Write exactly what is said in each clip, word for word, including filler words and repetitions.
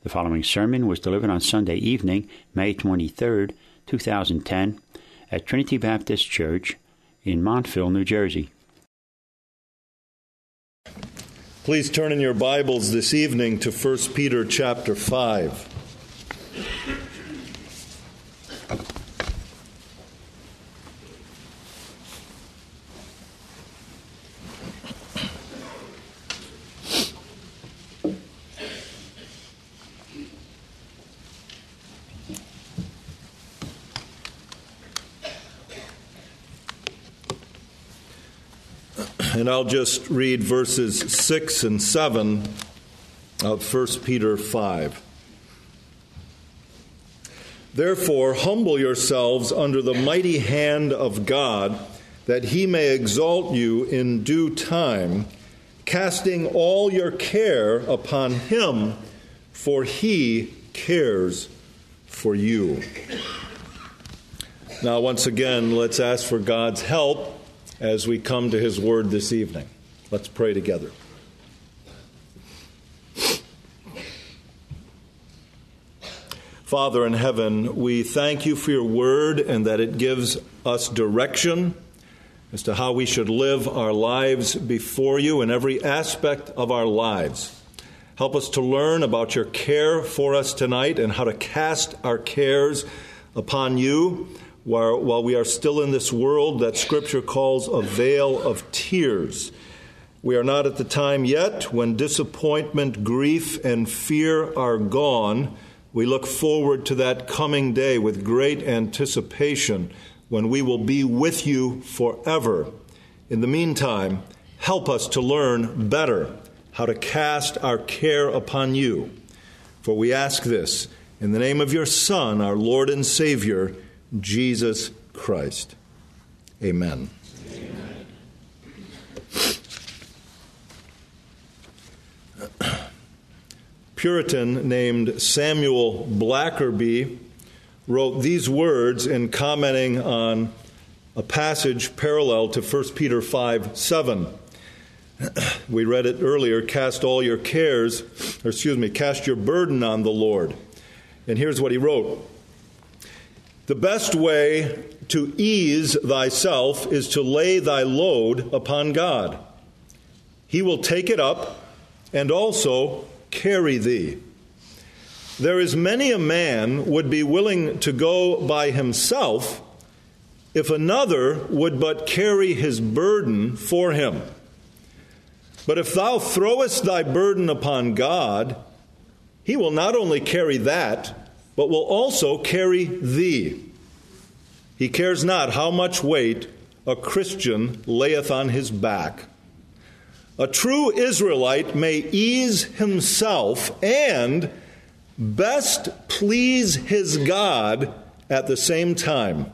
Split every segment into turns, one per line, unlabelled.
The following sermon was delivered on Sunday evening, May twenty-third, two thousand ten, at Trinity Baptist Church in Montville, New Jersey.
Please turn in your Bibles this evening to First Peter chapter five. And I'll just read verses six and seven of First Peter five. Therefore, humble yourselves under the mighty hand of God, that he may exalt you in due time, casting all your care upon him, for he cares for you. Now, once again, let's ask for God's help as we come to his word this evening. Let's pray together. Father in heaven, we thank you for your word and that it gives us direction as to how we should live our lives before you in every aspect of our lives. Help us to learn about your care for us tonight and how to cast our cares upon you While, while we are still in this world that Scripture calls a vale of tears. We are not at the time yet when disappointment, grief, and fear are gone. We look forward to that coming day with great anticipation when we will be with you forever. In the meantime, help us to learn better how to cast our care upon you. For we ask this in the name of your Son, our Lord and Savior, Jesus Christ. Amen. Amen. Puritan named Samuel Blackerby wrote these words in commenting on a passage parallel to First Peter five seven. We read it earlier, cast all your cares, or excuse me, cast your burden on the Lord. And here's what he wrote. The best way to ease thyself is to lay thy load upon God. He will take it up and also carry thee. There is many a man would be willing to go by himself if another would but carry his burden for him. But if thou throwest thy burden upon God, he will not only carry that, but will also carry thee. He cares not how much weight a Christian layeth on his back. A true Israelite may ease himself and best please his God at the same time.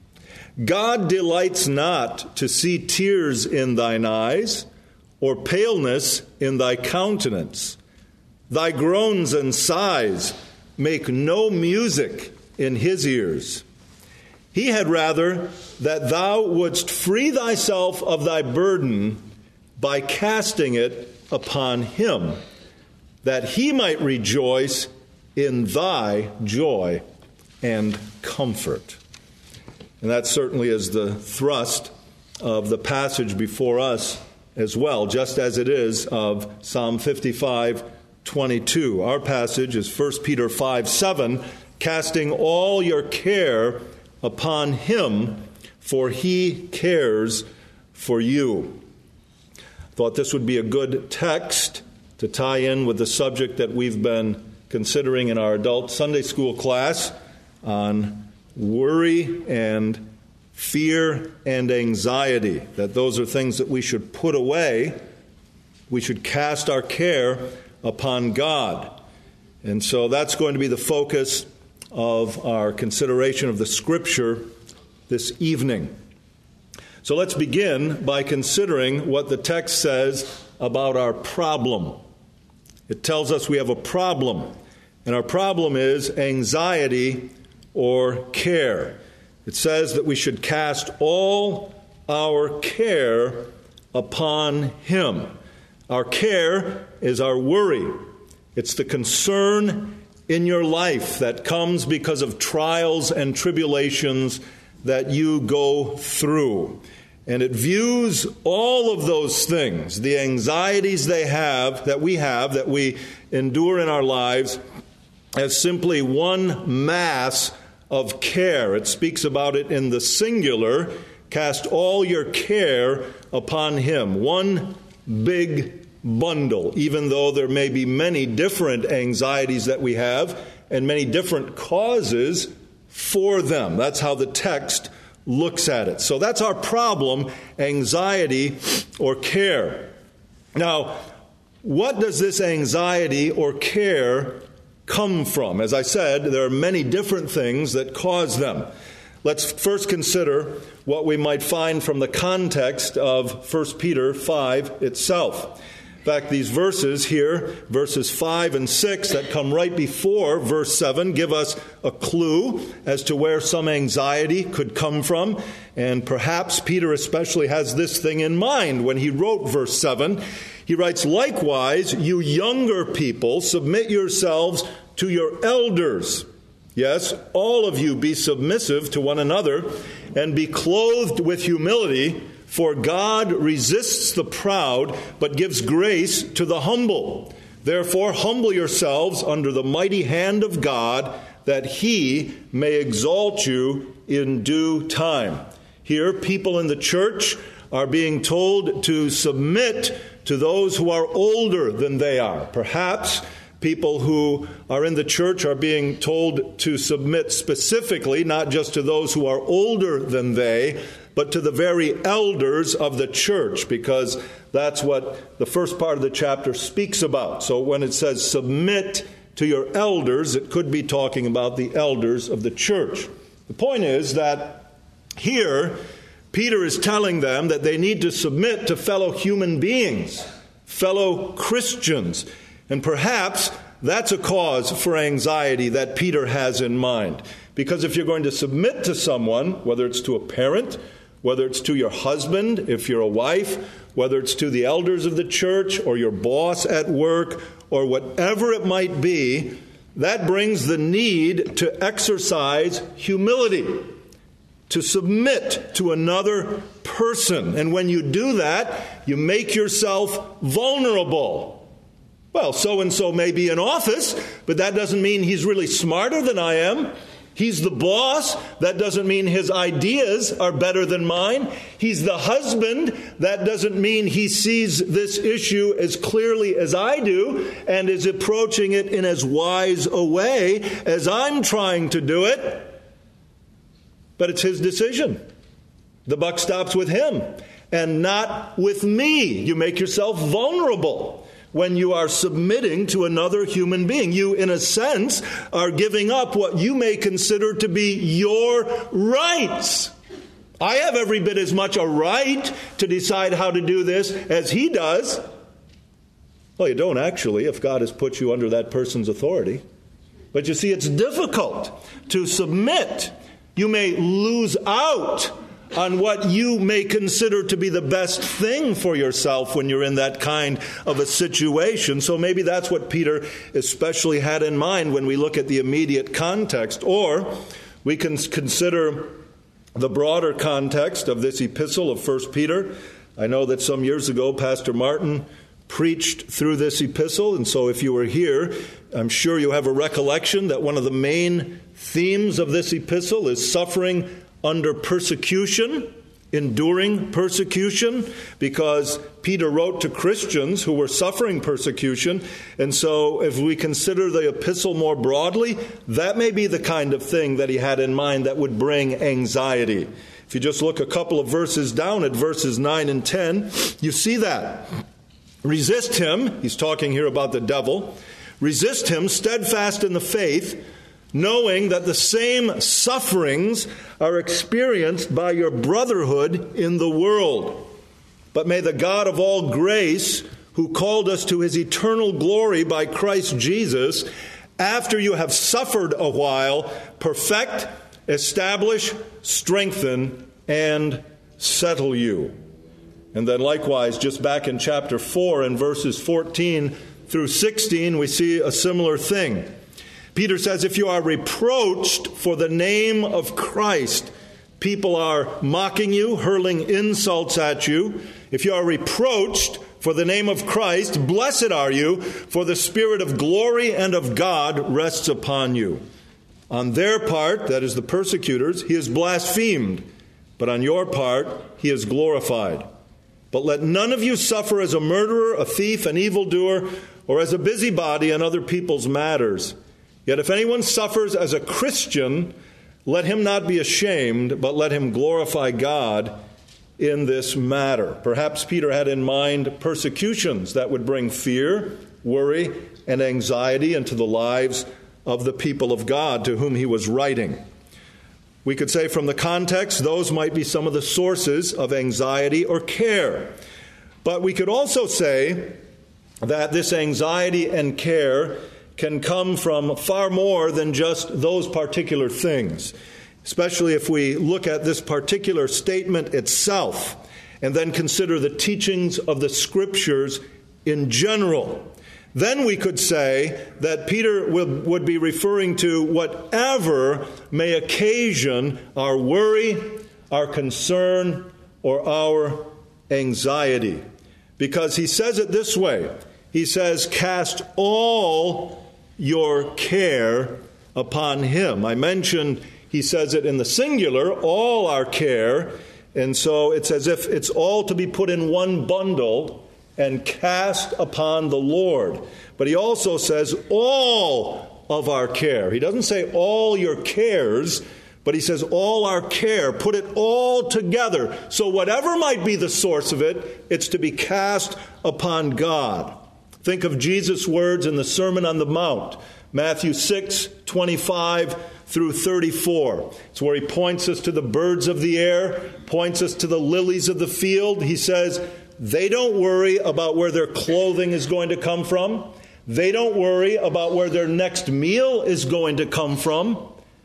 God delights not to see tears in thine eyes or paleness in thy countenance. Thy groans and sighs make no music in his ears. He had rather that thou wouldst free thyself of thy burden by casting it upon him, that he might rejoice in thy joy and comfort. And that certainly is the thrust of the passage before us as well, just as it is of Psalm fifty-five twenty-two. Our passage is First Peter five seven, casting all your care upon him, for he cares for you. I thought this would be a good text to tie in with the subject that we've been considering in our adult Sunday school class on worry and fear and anxiety, that those are things that we should put away. We should cast our care upon God. And so that's going to be the focus of our consideration of the Scripture this evening. So let's begin by considering what the text says about our problem. It tells us we have a problem, and our problem is anxiety or care. It says that we should cast all our care upon him. Our care is our worry. It's the concern in your life that comes because of trials and tribulations that you go through. And it views all of those things, the anxieties they have, that we have, that we endure in our lives, as simply one mass of care. It speaks about it in the singular, cast all your care upon him. One big bundle, even though there may be many different anxieties that we have and many different causes for them. That's how the text looks at it. So that's our problem, anxiety or care. Now, what does this anxiety or care come from? As I said, there are many different things that cause them. Let's first consider what we might find from the context of First Peter five itself. In fact, these verses here, verses five and six that come right before verse seven, give us a clue as to where some anxiety could come from. And perhaps Peter especially has this thing in mind when he wrote verse seven. He writes, "Likewise, you younger people, submit yourselves to your elders. Yes, all of you be submissive to one another and be clothed with humility. For God resists the proud, but gives grace to the humble. Therefore, humble yourselves under the mighty hand of God, that he may exalt you in due time." Here, people in the church are being told to submit to those who are older than they are. Perhaps people who are in the church are being told to submit specifically, not just to those who are older than they, but to the very elders of the church, because that's what the first part of the chapter speaks about. So when it says submit to your elders, it could be talking about the elders of the church. The point is that here, Peter is telling them that they need to submit to fellow human beings, fellow Christians. And perhaps that's a cause for anxiety that Peter has in mind. Because if you're going to submit to someone, whether it's to a parent, whether it's to your husband, if you're a wife, whether it's to the elders of the church or your boss at work or whatever it might be, that brings the need to exercise humility, to submit to another person. And when you do that, you make yourself vulnerable. Well, so-and-so may be in office, but that doesn't mean he's really smarter than I am. He's the boss. That doesn't mean his ideas are better than mine. He's the husband. That doesn't mean he sees this issue as clearly as I do and is approaching it in as wise a way as I'm trying to do it. But it's his decision. The buck stops with him and not with me. You make yourself vulnerable when you are submitting to another human being. You, in a sense, are giving up what you may consider to be your rights. I have every bit as much a right to decide how to do this as he does. Well, you don't actually, if God has put you under that person's authority. But you see, it's difficult to submit. You may lose out on what you may consider to be the best thing for yourself when you're in that kind of a situation. So maybe that's what Peter especially had in mind when we look at the immediate context. Or we can consider the broader context of this epistle of First Peter. I know that some years ago, Pastor Martin preached through this epistle, and so if you were here, I'm sure you have a recollection that one of the main themes of this epistle is suffering under persecution, enduring persecution, because Peter wrote to Christians who were suffering persecution. And so if we consider the epistle more broadly, that may be the kind of thing that he had in mind that would bring anxiety. If you just look a couple of verses down at verses nine and ten, you see that. Resist him, he's talking here about the devil, resist him steadfast in the faith, knowing that the same sufferings are experienced by your brotherhood in the world. But may the God of all grace, who called us to his eternal glory by Christ Jesus, after you have suffered a while, perfect, establish, strengthen, and settle you. And then likewise, just back in chapter four and verses fourteen through sixteen, we see a similar thing. Peter says, if you are reproached for the name of Christ, people are mocking you, hurling insults at you. If you are reproached for the name of Christ, blessed are you, for the Spirit of glory and of God rests upon you. On their part, that is the persecutors, he is blasphemed, but on your part, he is glorified. But let none of you suffer as a murderer, a thief, an evildoer, or as a busybody in other people's matters. Yet if anyone suffers as a Christian, let him not be ashamed, but let him glorify God in this matter. Perhaps Peter had in mind persecutions that would bring fear, worry, and anxiety into the lives of the people of God to whom he was writing. We could say from the context, those might be some of the sources of anxiety or care. But we could also say that this anxiety and care can come from far more than just those particular things, especially if we look at this particular statement itself and then consider the teachings of the Scriptures in general. Then we could say that Peter would, would be referring to whatever may occasion our worry, our concern, or our anxiety. Because he says it this way. He says, cast all your care upon him. I mentioned he says it in the singular, all our care. And so it's as if it's all to be put in one bundle and cast upon the Lord. But he also says all of our care. He doesn't say all your cares, but he says all our care. Put it all together. So whatever might be the source of it, it's to be cast upon God. Think of Jesus' words in the Sermon on the Mount, Matthew six, twenty-five through thirty-four. It's where he points us to the birds of the air, points us to the lilies of the field. He says, they don't worry about where their clothing is going to come from. They don't worry about where their next meal is going to come from.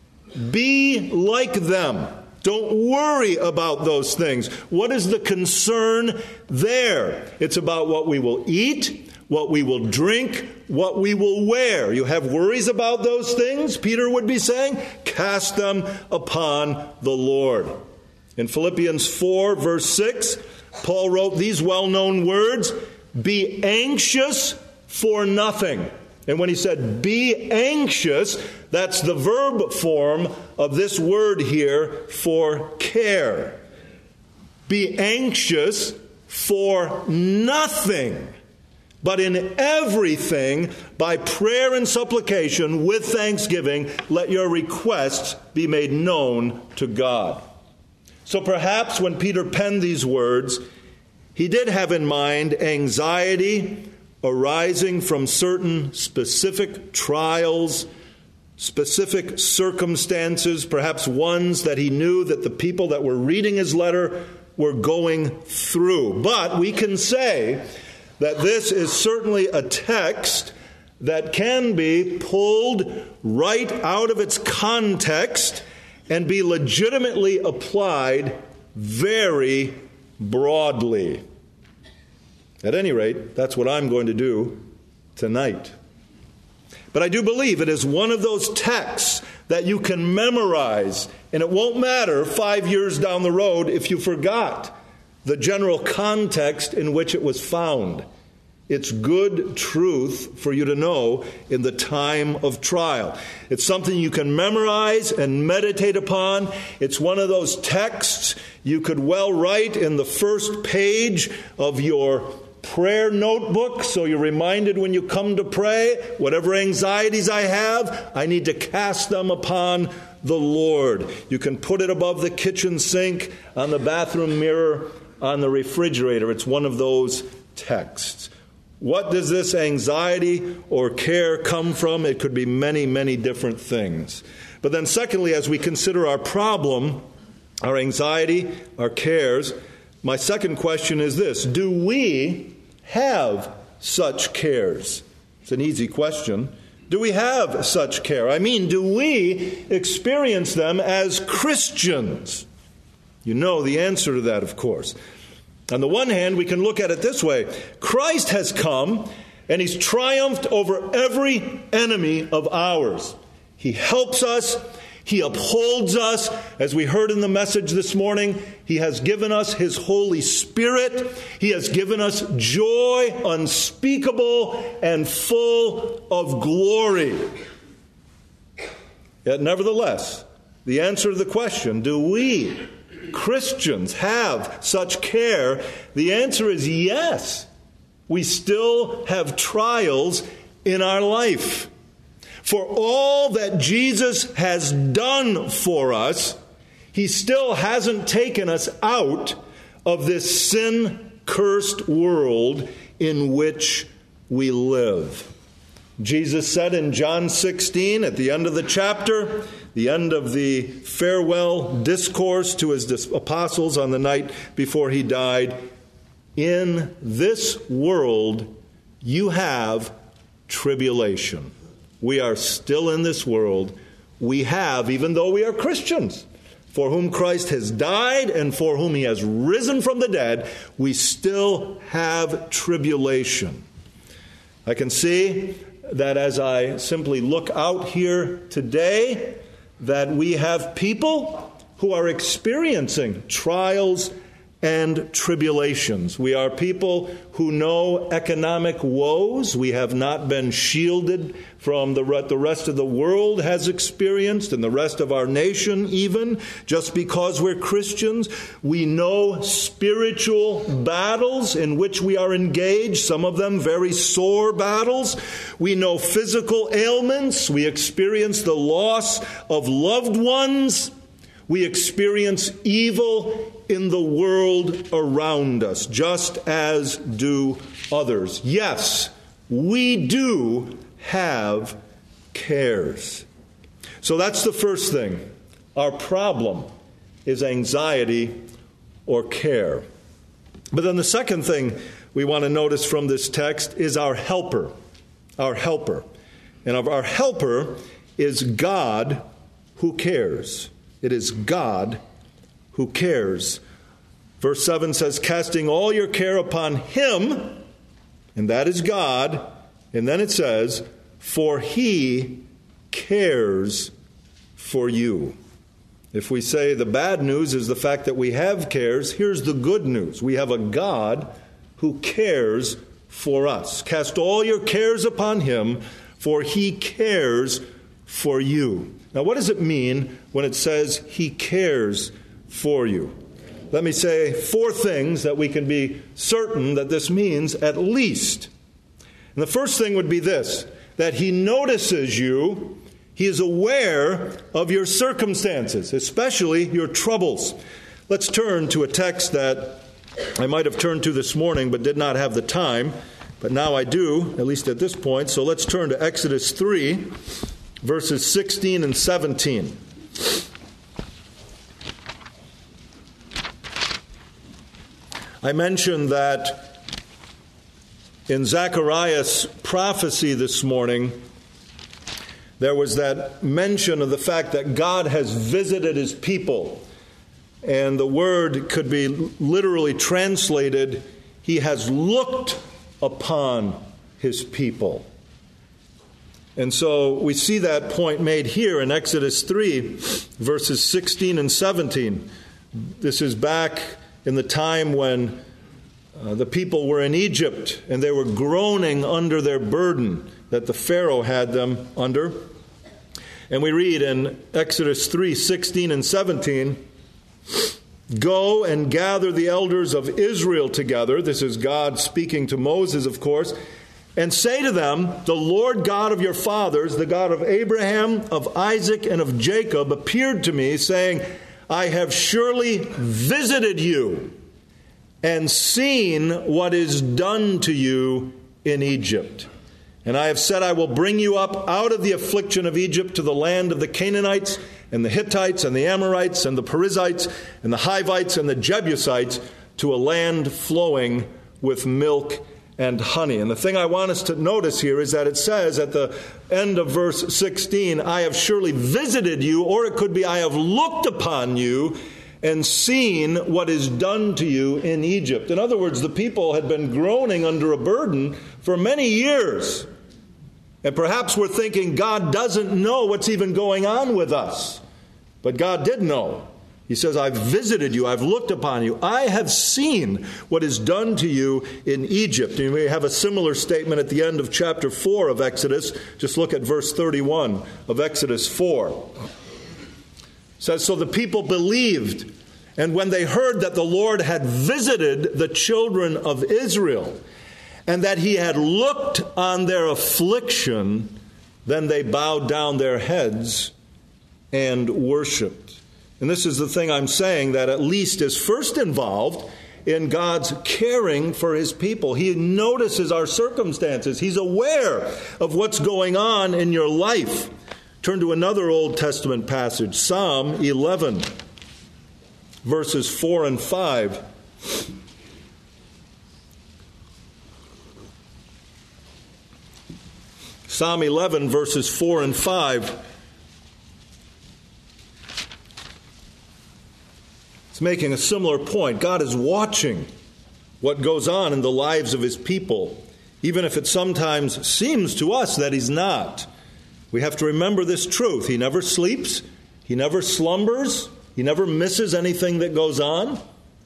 Be like them. Don't worry about those things. What is the concern there? It's about what we will eat, what we will drink, what we will wear. You have worries about those things, Peter would be saying? Cast them upon the Lord. In Philippians four, verse six, Paul wrote these well-known words, be anxious for nothing. And when he said, be anxious, that's the verb form of this word here for care. Be anxious for nothing, but in everything, by prayer and supplication, with thanksgiving, let your requests be made known to God. So perhaps when Peter penned these words, he did have in mind anxiety arising from certain specific trials, specific circumstances, perhaps ones that he knew that the people that were reading his letter were going through. But we can say that this is certainly a text that can be pulled right out of its context and be legitimately applied very broadly. At any rate, that's what I'm going to do tonight. But I do believe it is one of those texts that you can memorize, and it won't matter five years down the road if you forgot the general context in which it was found. It's good truth for you to know in the time of trial. It's something you can memorize and meditate upon. It's one of those texts you could well write in the first page of your prayer notebook, so you're reminded when you come to pray, whatever anxieties I have, I need to cast them upon the Lord. You can put it above the kitchen sink, on the bathroom mirror, on the refrigerator. It's one of those texts. What does this anxiety or care come from? It could be many, many different things. But then secondly, as we consider our problem, our anxiety, our cares, my second question is this: do we have such cares? It's an easy question. Do we have such care? I mean, do we experience them as Christians? You know the answer to that, of course. On the one hand, we can look at it this way. Christ has come And he's triumphed over every enemy of ours. He helps us. He upholds us. As we heard in the message this morning, he has given us his Holy Spirit. He has given us joy unspeakable and full of glory. Yet nevertheless, the answer to the question, do we Christians have such care? The answer is yes. We still have trials in our life. For all that Jesus has done for us, he still hasn't taken us out of this sin-cursed world in which we live. Jesus said in John sixteen, at the end of the chapter, the end of the farewell discourse to his apostles on the night before he died, in this world you have tribulation. We are still in this world. We have, even though we are Christians, for whom Christ has died and for whom he has risen from the dead, we still have tribulation. I can see that as I simply look out here today, that we have people who are experiencing trials and tribulations. We are people who know economic woes. We have not been shielded from the what the rest of the world has experienced, and the rest of our nation even, just because we're Christians. We know spiritual battles in which we are engaged, some of them very sore battles. We know physical ailments. We experience the loss of loved ones. We experience evil in the world around us, just as do others. Yes, we do have cares. So that's the first thing. Our problem is anxiety or care. But then the second thing we want to notice from this text is our helper. Our helper. And our helper is God who cares. It is God who cares. Verse seven says, casting all your care upon him, and that is God. And then it says, for he cares for you. If we say the bad news is the fact that we have cares, here's the good news. We have a God who cares for us. Cast all your cares upon him, for he cares for you. Now, what does it mean when it says he cares for you? Let me say four things that we can be certain that this means at least. And the first thing would be this, that he notices you. He is aware of your circumstances, especially your troubles. Let's turn to a text that I might have turned to this morning but did not have the time. But now I do, at least at this point. So let's turn to Exodus three. Verses sixteen and seventeen. I mentioned that in Zechariah's prophecy this morning, there was that mention of the fact that God has visited his people. And the word could be literally translated, he has looked upon his people. And so we see that point made here in Exodus three, verses sixteen and seventeen. This is back in the time when uh, the people were in Egypt and they were groaning under their burden that the Pharaoh had them under. And we read in Exodus three, sixteen and seventeen, go and gather the elders of Israel together. This is God speaking to Moses, of course. And say to them, the Lord God of your fathers, the God of Abraham, of Isaac, and of Jacob, appeared to me, saying, I have surely visited you and seen what is done to you in Egypt. And I have said, I will bring you up out of the affliction of Egypt to the land of the Canaanites, and the Hittites, and the Amorites, and the Perizzites, and the Hivites, and the Jebusites, to a land flowing with milk and honey. And the thing I want us to notice here is that it says at the end of verse sixteen, I have surely visited you, or it could be I have looked upon you and seen what is done to you in Egypt. In other words, the people had been groaning under a burden for many years. And perhaps we're thinking God doesn't know what's even going on with us. But God did know. He says, I've visited you, I've looked upon you, I have seen what is done to you in Egypt. And we have a similar statement at the end of chapter four of Exodus. Just look at verse thirty-one of Exodus four. It says, so the people believed, and when they heard that the Lord had visited the children of Israel, and that he had looked on their affliction, then they bowed down their heads and worshiped. And this is the thing I'm saying that at least is first involved in God's caring for his people. He notices our circumstances. He's aware of what's going on in your life. Turn to another Old Testament passage, Psalm eleven, verses four and five. Psalm eleven, verses four and five. It's making a similar point. God is watching what goes on in the lives of his people, even if it sometimes seems to us that he's not. We have to remember this truth. He never sleeps. He never slumbers. He never misses anything that goes on.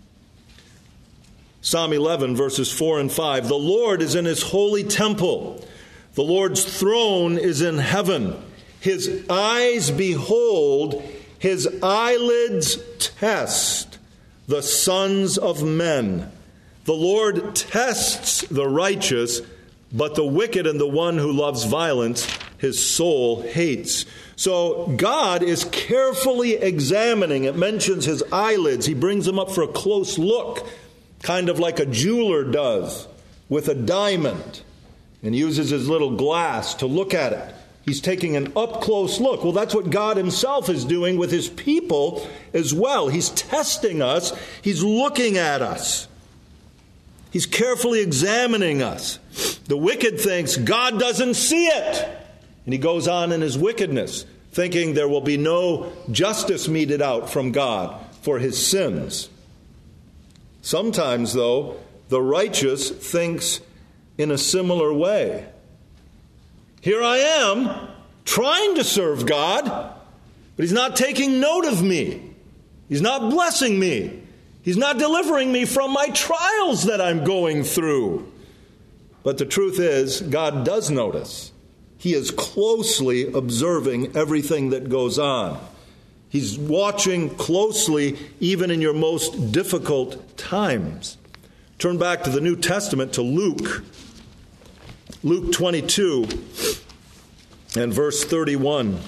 Psalm eleven, verses four and five. The Lord is in his holy temple. The Lord's throne is in heaven. His eyes behold, his eyelids test the sons of men. The Lord tests the righteous, but the wicked and the one who loves violence, his soul hates. So God is carefully examining. It mentions his eyelids. He brings them up for a close look, kind of like a jeweler does with a diamond, and uses his little glass to look at it. He's taking an up-close look. Well, that's what God himself is doing with his people as well. He's testing us. He's looking at us. He's carefully examining us. The wicked thinks God doesn't see it. And he goes on in his wickedness, thinking there will be no justice meted out from God for his sins. Sometimes, though, the righteous thinks in a similar way. Here I am, trying to serve God, but he's not taking note of me. He's not blessing me. He's not delivering me from my trials that I'm going through. But the truth is, God does notice. He is closely observing everything that goes on. He's watching closely even in your most difficult times. Turn back to the New Testament, to Luke. Luke twenty-two and verse thirty-one.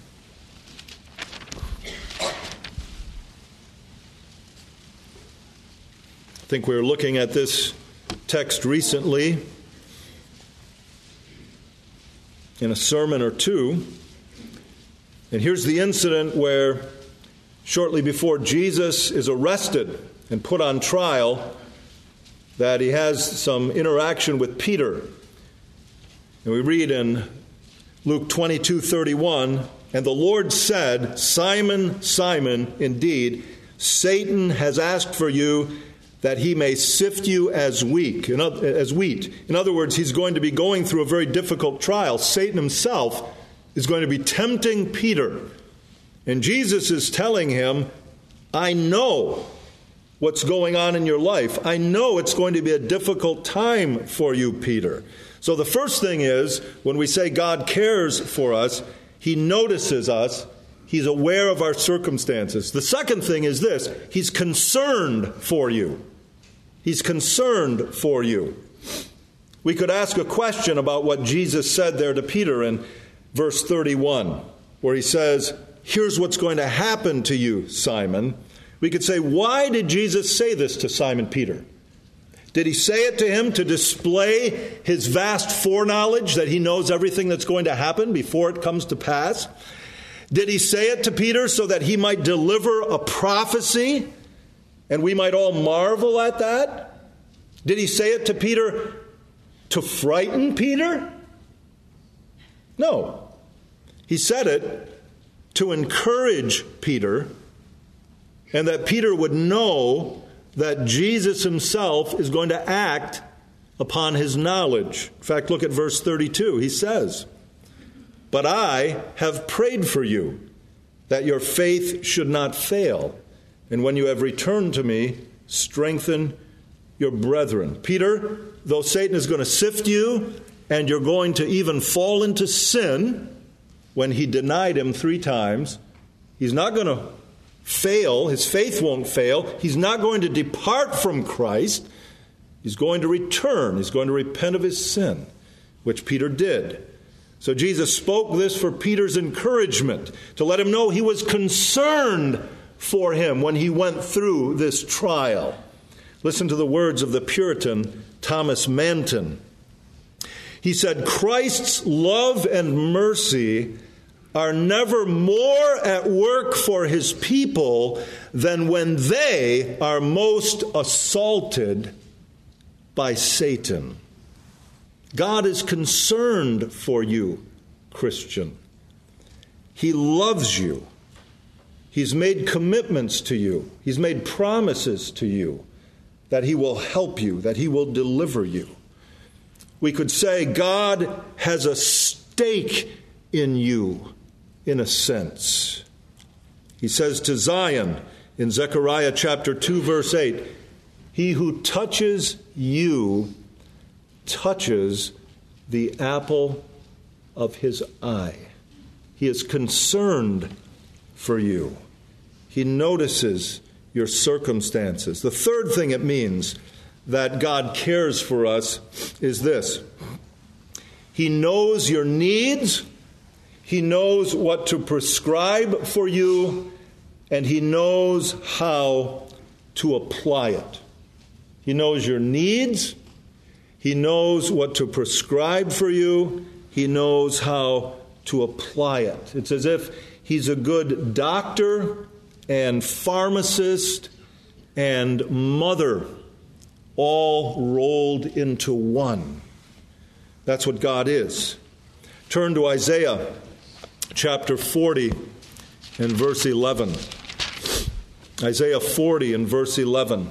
I think we were looking at this text recently in a sermon or two. And here's the incident where shortly before Jesus is arrested and put on trial, that he has some interaction with Peter. And we read in Luke twenty-two thirty-one, and the Lord said, Simon, Simon, indeed, Satan has asked for you that he may sift you as wheat. As wheat. In other words, he's going to be going through a very difficult trial. Satan himself is going to be tempting Peter. And Jesus is telling him, I know what's going on in your life. I know it's going to be a difficult time for you, Peter. So the first thing is, when we say God cares for us, he notices us. He's aware of our circumstances. The second thing is this: he's concerned for you. He's concerned for you. We could ask a question about what Jesus said there to Peter in verse thirty-one, where he says, here's what's going to happen to you, Simon. We could say, why did Jesus say this to Simon Peter? Did he say it to him to display his vast foreknowledge that he knows everything that's going to happen before it comes to pass? Did he say it to Peter so that he might deliver a prophecy and we might all marvel at that? Did he say it to Peter to frighten Peter? No. He said it to encourage Peter and that Peter would know that Jesus himself is going to act upon his knowledge. In fact, look at verse thirty-two. He says, "But I have prayed for you, that your faith should not fail. And when you have returned to me, strengthen your brethren." Peter, though Satan is going to sift you, and you're going to even fall into sin when he denied him three times, he's not going to fail. His faith won't fail. He's not going to depart from Christ. He's going to return. He's going to repent of his sin, which Peter did. So Jesus spoke this for Peter's encouragement, to let him know he was concerned for him when he went through this trial. Listen to the words of the Puritan Thomas Manton. He said, "Christ's love and mercy are never more at work for his people than when they are most assaulted by Satan." God is concerned for you, Christian. He loves you. He's made commitments to you. He's made promises to you that he will help you, that he will deliver you. We could say God has a stake in you, in a sense. He says to Zion in Zechariah chapter two, verse eight, "He who touches you touches the apple of his eye." He is concerned for you. He notices your circumstances. The third thing it means that God cares for us is this: he knows your needs, he knows what to prescribe for you, and he knows how to apply it. He knows your needs, he knows what to prescribe for you, he knows how to apply it. It's as if he's a good doctor and pharmacist and mother all rolled into one. That's what God is. Turn to Isaiah chapter forty and verse eleven. Isaiah forty and verse eleven.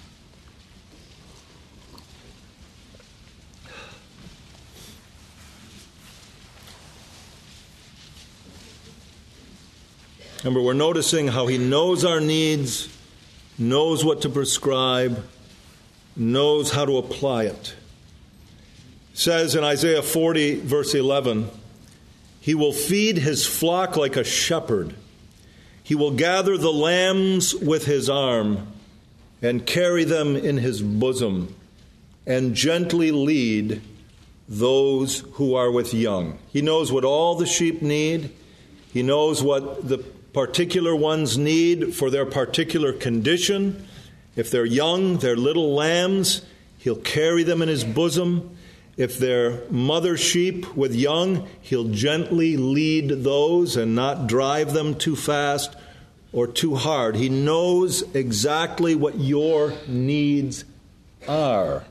Remember, we're noticing how he knows our needs, knows what to prescribe, knows how to apply it. It says in Isaiah forty, verse eleven, "He will feed his flock like a shepherd. He will gather the lambs with his arm and carry them in his bosom and gently lead those who are with young." He knows what all the sheep need. He knows what the particular ones need for their particular condition. If they're young, they're little lambs, he'll carry them in his bosom. If they're mother sheep with young, he'll gently lead those and not drive them too fast or too hard. He knows exactly what your needs are.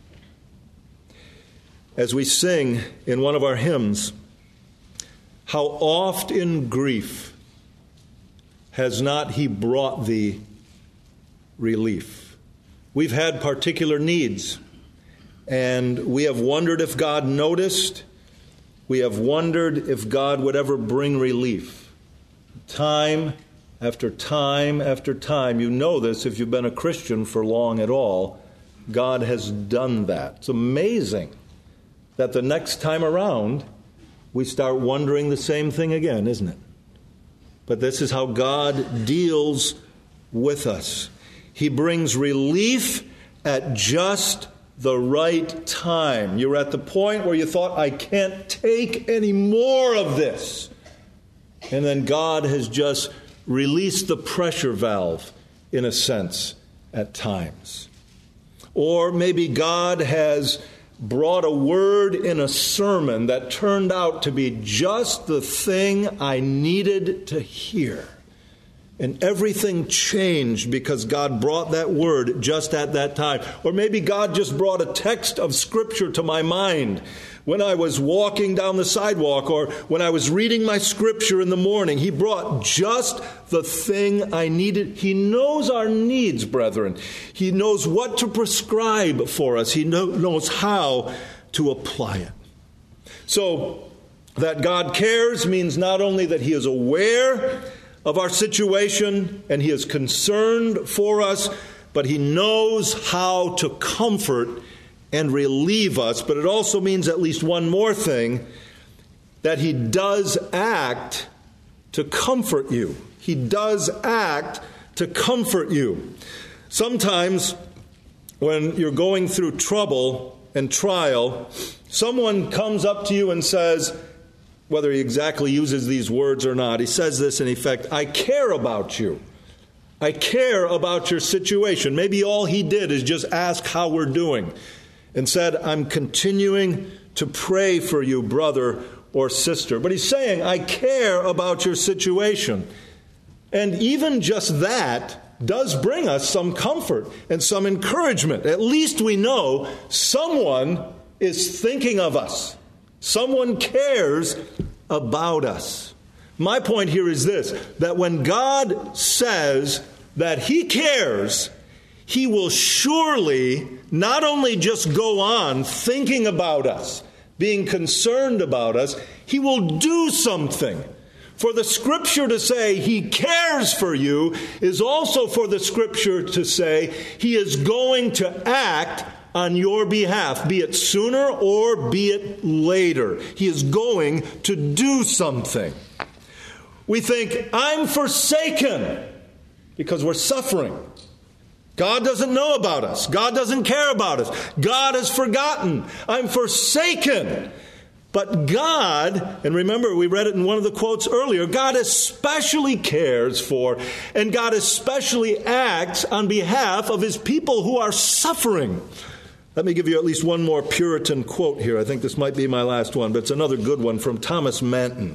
As we sing in one of our hymns, "How oft in grief has not he brought thee relief?" We've had particular needs, and we have wondered if God noticed. We have wondered if God would ever bring relief. Time after time after time, you know this if you've been a Christian for long at all, God has done that. It's amazing that the next time around, we start wondering the same thing again, isn't it? But this is how God deals with us. He brings relief at just the right time. You're at the point where you thought, I can't take any more of this. And then God has just released the pressure valve, in a sense, at times. Or maybe God has brought a word in a sermon that turned out to be just the thing I needed to hear. And everything changed because God brought that word just at that time. Or maybe God just brought a text of Scripture to my mind When I was walking down the sidewalk or when I was reading my scripture in the morning, he brought just the thing I needed. He knows our needs, brethren. He knows what to prescribe for us. He know, knows how to apply it. So that God cares means not only that he is aware of our situation and he is concerned for us, but he knows how to comfort and relieve us. But it also means at least one more thing, that he does act to comfort you. He does act to comfort you. Sometimes when you're going through trouble and trial, someone comes up to you and says, whether he exactly uses these words or not, he says this in effect, I care about you. I care about your situation. Maybe all he did is just ask how we're doing and said, I'm continuing to pray for you, brother or sister. But he's saying, I care about your situation. And even just that does bring us some comfort and some encouragement. At least we know someone is thinking of us. Someone cares about us. My point here is this, that when God says that he cares, he will surely not only just go on thinking about us, being concerned about us, he will do something. For the scripture to say he cares for you is also for the scripture to say he is going to act on your behalf, be it sooner or be it later. He is going to do something. We think, I'm forsaken because we're suffering. God doesn't know about us. God doesn't care about us. God has forgotten. I'm forsaken. But God, and remember we read it in one of the quotes earlier, God especially cares for and God especially acts on behalf of his people who are suffering. Let me give you at least one more Puritan quote here. I think this might be my last one, but it's another good one from Thomas Manton.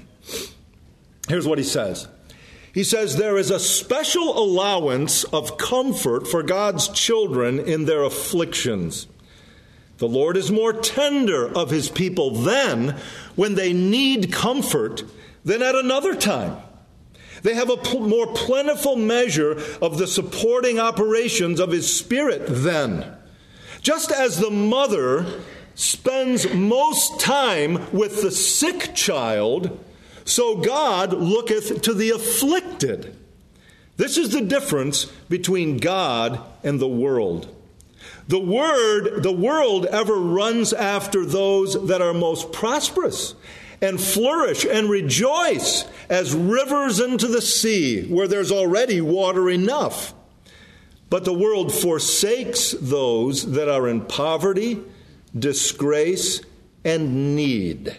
Here's what he says. He says, there is a special allowance of comfort for God's children in their afflictions. The Lord is more tender of his people then when they need comfort than at another time. They have a pl- more plentiful measure of the supporting operations of his Spirit then. Just as the mother spends most time with the sick child, so God looketh to the afflicted. This is the difference between God and the world. The word, the world ever runs after those that are most prosperous and flourish and rejoice as rivers into the sea where there's already water enough. But the world forsakes those that are in poverty, disgrace, and need.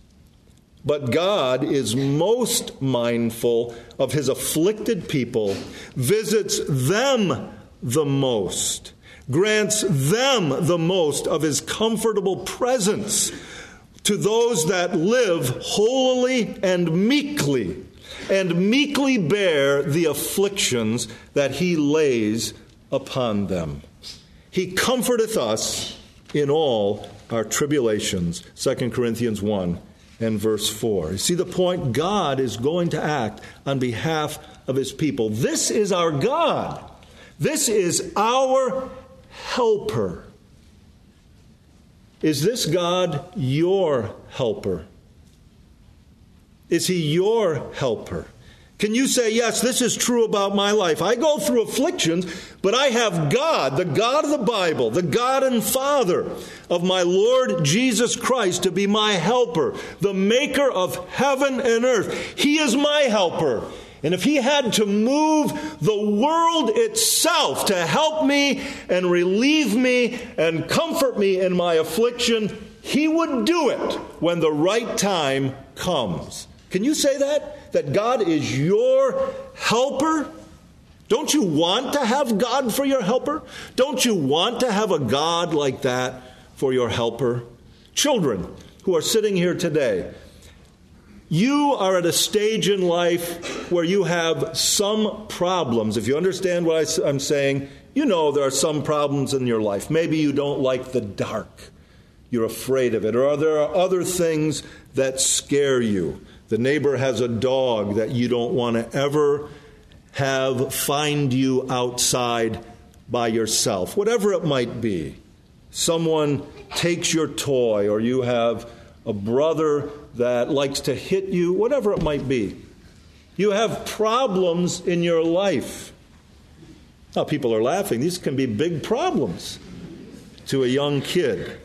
But God is most mindful of his afflicted people, visits them the most, grants them the most of his comfortable presence to those that live holily and meekly, and meekly bear the afflictions that he lays upon them. He comforteth us in all our tribulations. Second Corinthians one and verse four. You see the point? God is going to act on behalf of his people. This is our God. This is our helper. Is this God your helper? Is he your helper? Can you say, yes, this is true about my life. I go through afflictions, but I have God, the God of the Bible, the God and Father of my Lord Jesus Christ to be my helper, the maker of heaven and earth. He is my helper. And if he had to move the world itself to help me and relieve me and comfort me in my affliction, he would do it when the right time comes. Can you say that? That God is your helper? Don't you want to have God for your helper? Don't you want to have a God like that for your helper? Children who are sitting here today, you are at a stage in life where you have some problems. If you understand what I'm saying, you know there are some problems in your life. Maybe you don't like the dark. you're afraid of it? Or are there other things that scare you? The neighbor has a dog that you don't want to ever have find you outside by yourself. Whatever it might be. Someone takes your toy, or you have a brother that likes to hit you, whatever it might be. You have problems in your life. Now, people are laughing. These can be big problems to a young kid.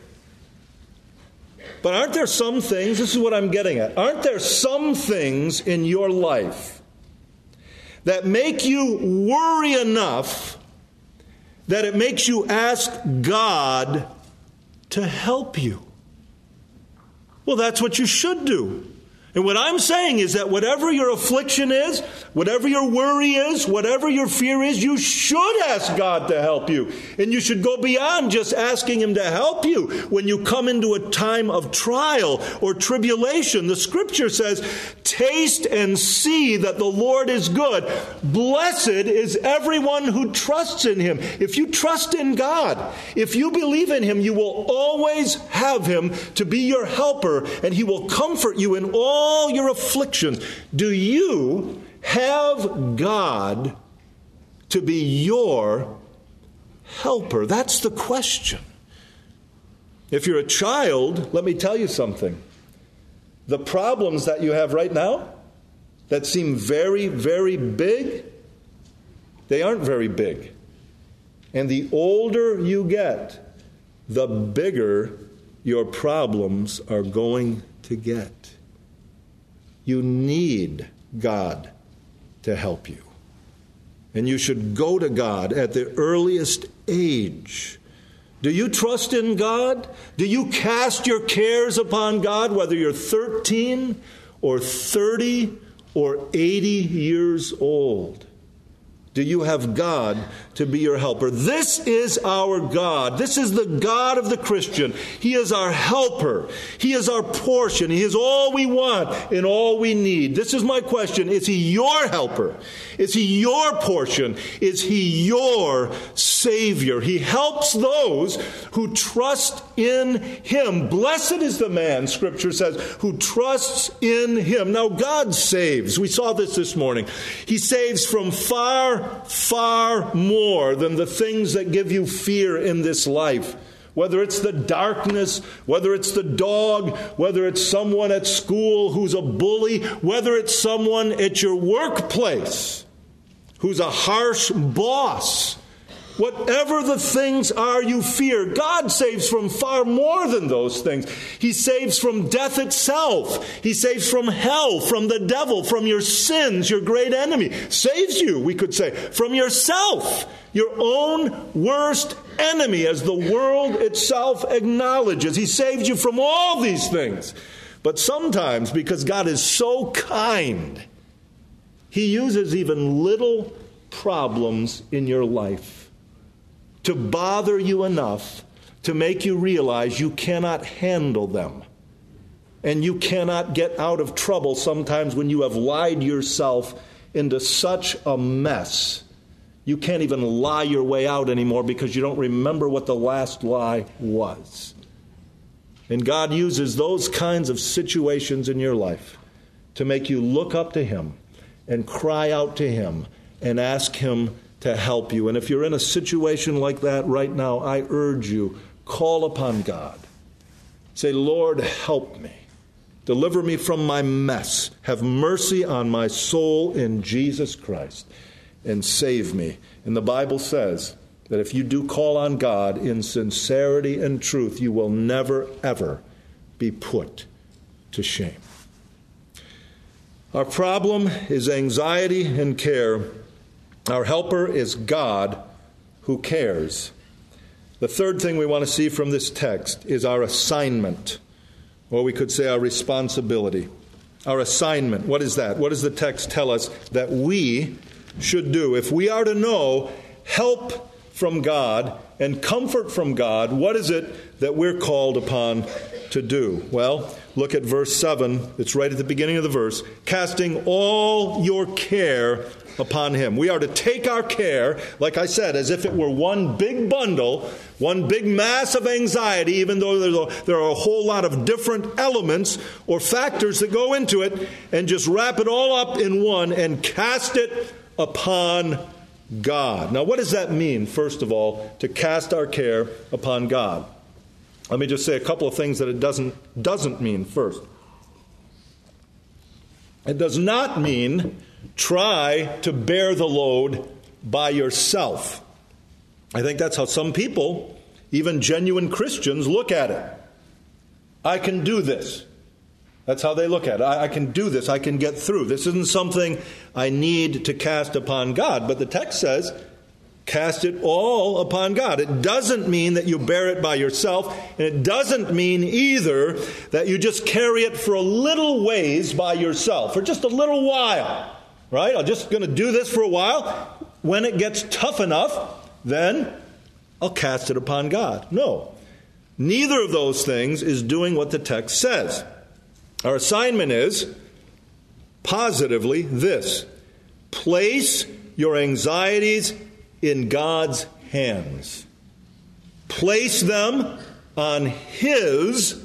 But aren't there some things, this is what I'm getting at, aren't there some things in your life that make you worry enough that it makes you ask God to help you? Well, that's what you should do. And what I'm saying is that whatever your affliction is, whatever your worry is, whatever your fear is, you should ask God to help you. And you should go beyond just asking Him to help you when you come into a time of trial or tribulation. The Scripture says, taste and see that the Lord is good. Blessed is everyone who trusts in Him. If you trust in God, if you believe in Him, you will always have Him to be your helper, and He will comfort you in all all your afflictions. Do you have God to be your helper? That's the question. If you're a child, let me tell you something. The problems that you have right now that seem very, very big, they aren't very big. And the older you get, the bigger your problems are going to get. You need God to help you. And you should go to God at the earliest age. Do you trust in God? Do you cast your cares upon God, whether you're thirteen or thirty or eighty years old? Do you have God to be your helper? This is our God. This is the God of the Christian. He is our helper. He is our portion. He is all we want and all we need. This is my question. Is He your helper? Is He your portion? Is He your Savior? He helps those who trust in Him. Blessed is the man, Scripture says, who trusts in Him. Now, God saves. We saw this this morning. He saves from far far more than the things that give you fear in this life. Whether it's the darkness, whether it's the dog, whether it's someone at school who's a bully, whether it's someone at your workplace who's a harsh boss. Whatever the things are you fear, God saves from far more than those things. He saves from death itself. He saves from hell, from the devil, from your sins, your great enemy. Saves you, we could say, from yourself, your own worst enemy, as the world itself acknowledges. He saves you from all these things. But sometimes, because God is so kind, He uses even little problems in your life to bother you enough to make you realize you cannot handle them. And you cannot get out of trouble sometimes when you have lied yourself into such a mess. You can't even lie your way out anymore because you don't remember what the last lie was. And God uses those kinds of situations in your life to make you look up to Him and cry out to Him and ask Him to help you. And if you're in a situation like that right now, I urge you, call upon God. Say, Lord, help me. Deliver me from my mess. Have mercy on my soul in Jesus Christ. And save me. And the Bible says that if you do call on God in sincerity and truth, you will never, ever be put to shame. Our problem is anxiety and care. Our helper is God who cares. The third thing we want to see from this text is our assignment, or we could say our responsibility. Our assignment, what is that? What does the text tell us that we should do? If we are to know help from God and comfort from God, what is it that we're called upon to do? Well, look at verse seven. It's right at the beginning of the verse. Casting all your care upon him. We are to take our care, like I said, as if it were one big bundle, one big mass of anxiety, even though a, there are a whole lot of different elements or factors that go into it, and just wrap it all up in one and cast it upon God. Now, what does that mean, first of all, to cast our care upon God? Let me just say a couple of things that it doesn't, doesn't mean first. It does not mean try to bear the load by yourself. I think that's how some people, even genuine Christians, look at it. I can do this. That's how they look at it. I, I can do this. I can get through. This isn't something I need to cast upon God. But the text says, cast it all upon God. It doesn't mean that you bear it by yourself. And it doesn't mean either that you just carry it for a little ways by yourself, for just a little while. Right? I'm just going to do this for a while. When it gets tough enough, then I'll cast it upon God. No. Neither of those things is doing what the text says. Our assignment is, positively, this. Place your anxieties in God's hands. Place them on His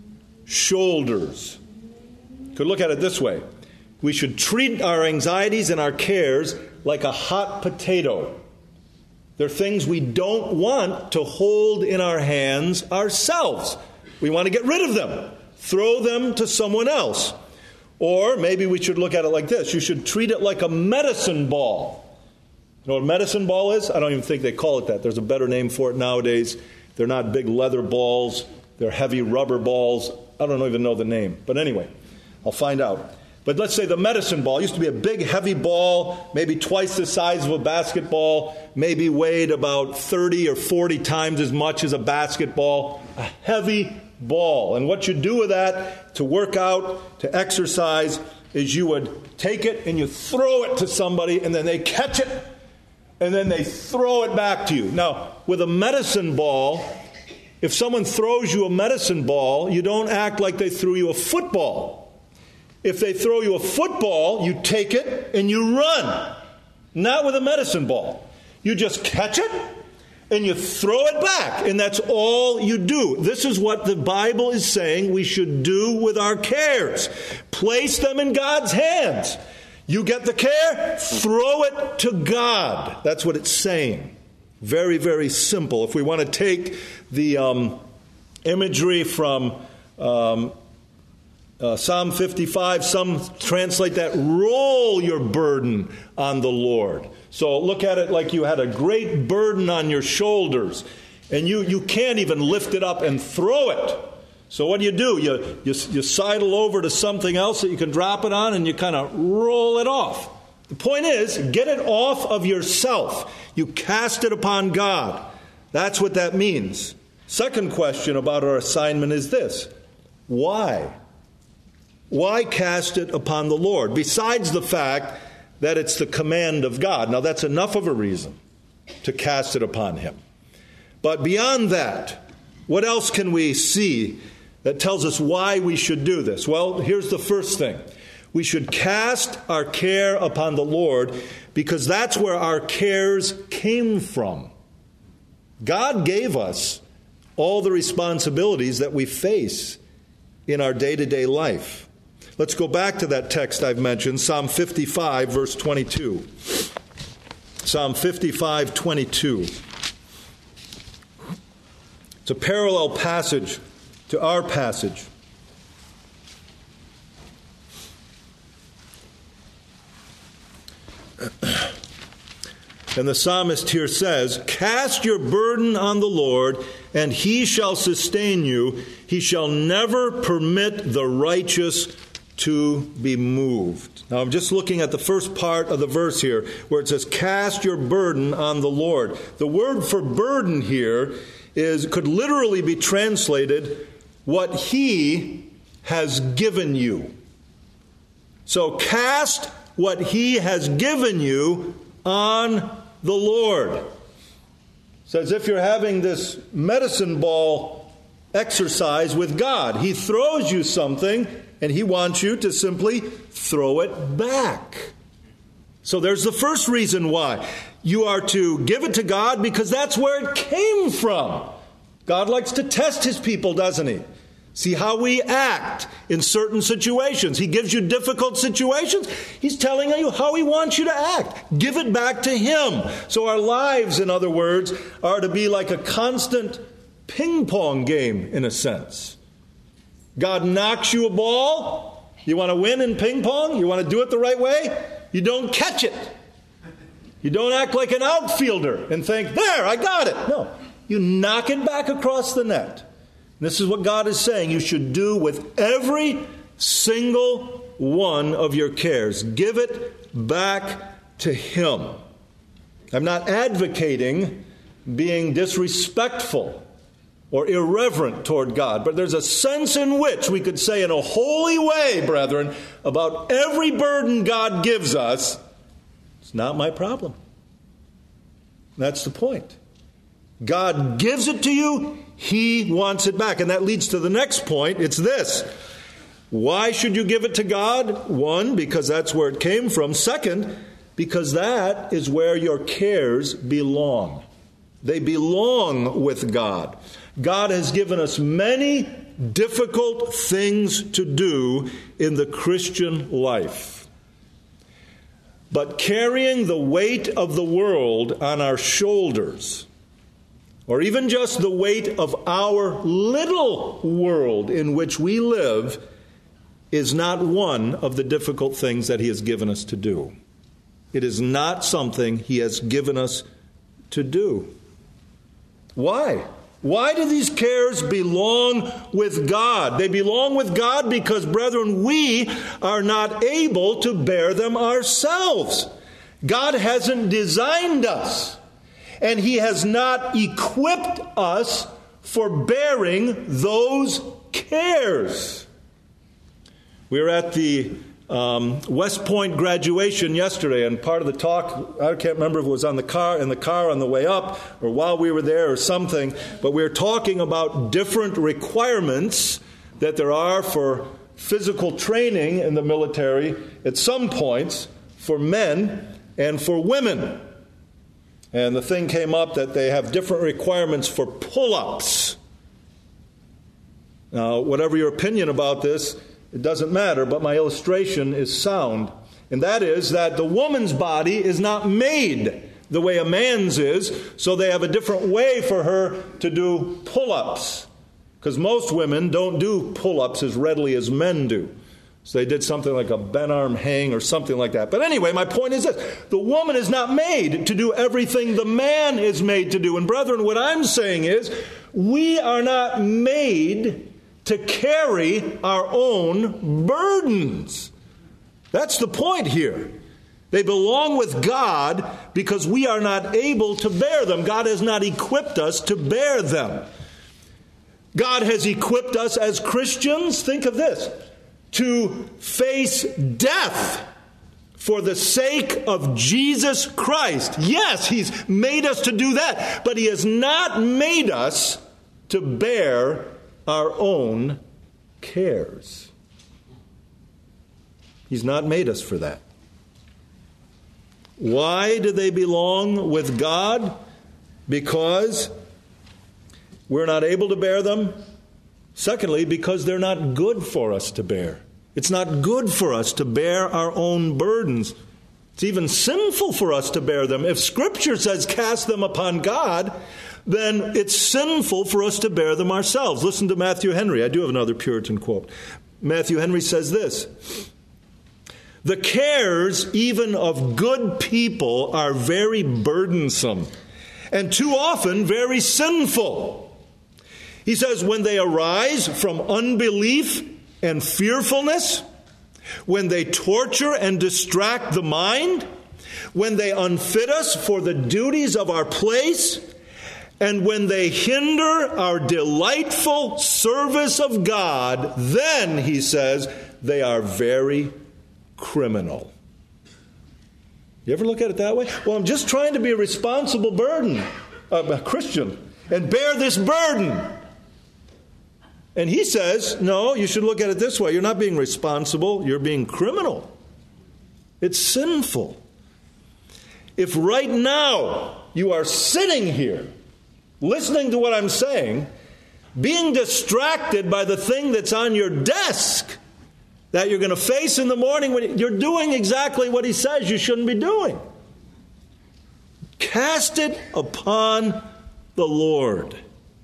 shoulders. You could look at it this way. We should treat our anxieties and our cares like a hot potato. They're things we don't want to hold in our hands ourselves. We want to get rid of them. Throw them to someone else. Or maybe we should look at it like this. You should treat it like a medicine ball. You know what a medicine ball is? I don't even think they call it that. There's a better name for it nowadays. They're not big leather balls. They're heavy rubber balls. I don't even know the name. But anyway, I'll find out. But let's say the medicine ball used to be a big, heavy ball, maybe twice the size of a basketball, maybe weighed about thirty or forty times as much as a basketball. A heavy ball. And what you do with that to work out, to exercise, is you would take it and you throw it to somebody, and then they catch it, and then they throw it back to you. Now, with a medicine ball, if someone throws you a medicine ball, you don't act like they threw you a football. If they throw you a football, you take it and you run. Not with a medicine ball. You just catch it and you throw it back. And that's all you do. This is what the Bible is saying we should do with our cares. Place them in God's hands. You get the care, throw it to God. That's what it's saying. Very, very simple. If we want to take the um, imagery from Um, Uh, Psalm fifty-five, some translate that, roll your burden on the Lord. So look at it like you had a great burden on your shoulders, and you, you can't even lift it up and throw it. So what do you do? You, you, you sidle over to something else that you can drop it on, and you kind of roll it off. The point is, get it off of yourself. You cast it upon God. That's what that means. Second question about our assignment is this. Why? Why cast it upon the Lord? Besides the fact that it's the command of God. Now, that's enough of a reason to cast it upon Him. But beyond that, what else can we see that tells us why we should do this? Well, here's the first thing. We should cast our care upon the Lord because that's where our cares came from. God gave us all the responsibilities that we face in our day-to-day life. Let's go back to that text I've mentioned, Psalm fifty-five, verse twenty-two. Psalm fifty-five, twenty-two. It's a parallel passage to our passage. And the psalmist here says, cast your burden on the Lord, and He shall sustain you. He shall never permit the righteous to be moved. Now, I'm just looking at the first part of the verse here, where it says, cast your burden on the Lord. The word for burden here is could literally be translated, what He has given you. So cast what He has given you on the Lord. It's as if you're having this medicine ball exercise with God. He throws you something, and He wants you to simply throw it back. So there's the first reason why. You are to give it to God because that's where it came from. God likes to test his people, doesn't he? See how we act in certain situations. He gives you difficult situations. He's telling you how he wants you to act. Give it back to him. So our lives, in other words, are to be like a constant ping pong game, in a sense. God knocks you a ball. You want to win in ping pong? You want to do it the right way? You don't catch it. You don't act like an outfielder and think, there, I got it. No, you knock it back across the net. And this is what God is saying you should do with every single one of your cares. Give it back to him. I'm not advocating being disrespectful or irreverent toward God, but there's a sense in which we could say in a holy way, brethren, about every burden God gives us, it's not my problem. That's the point. God gives it to you, he wants it back. And that leads to the next point. It's this. Why should you give it to God? One, because that's where it came from. Second, because that is where your cares belong. They belong with God. God has given us many difficult things to do in the Christian life. But carrying the weight of the world on our shoulders, or even just the weight of our little world in which we live, is not one of the difficult things that he has given us to do. It is not something he has given us to do. Why? Why do these cares belong with God? They belong with God because, brethren, we are not able to bear them ourselves. God hasn't designed us, and he has not equipped us for bearing those cares. We were at the um, West Point graduation yesterday, and part of the talk, I can't remember if it was on the car, in the car on the way up, or while we were there or something, but we were talking about different requirements that there are for physical training in the military at some points for men and for women. And the thing came up that they have different requirements for pull-ups. Now, whatever your opinion about this, it doesn't matter, but my illustration is sound. And that is that the woman's body is not made the way a man's is, so they have a different way for her to do pull-ups. Because most women don't do pull-ups as readily as men do. So they did something like a bent arm hang or something like that. But anyway, my point is this. The woman is not made to do everything the man is made to do. And brethren, what I'm saying is, we are not made to carry our own burdens. That's the point here. They belong with God because we are not able to bear them. God has not equipped us to bear them. God has equipped us as Christians, think of this, to face death for the sake of Jesus Christ. Yes, he's made us to do that, but he has not made us to bear our own cares. He's not made us for that. Why do they belong with God? Because we're not able to bear them. Secondly, because they're not good for us to bear. It's not good for us to bear our own burdens. It's even sinful for us to bear them. If Scripture says cast them upon God, then it's sinful for us to bear them ourselves. Listen to Matthew Henry. I do have another Puritan quote. Matthew Henry says this: "The cares even of good people are very burdensome, and too often very sinful." He says, when they arise from unbelief and fearfulness, when they torture and distract the mind, when they unfit us for the duties of our place, and when they hinder our delightful service of God, then, he says, they are very criminal. You ever look at it that way? Well, I'm just trying to be a responsible burden, a Christian, and bear this burden. And he says, no, you should look at it this way. You're not being responsible. You're being criminal. It's sinful. If right now you are sitting here, listening to what I'm saying, being distracted by the thing that's on your desk that you're going to face in the morning, when you're doing exactly what he says you shouldn't be doing. Cast it upon the Lord.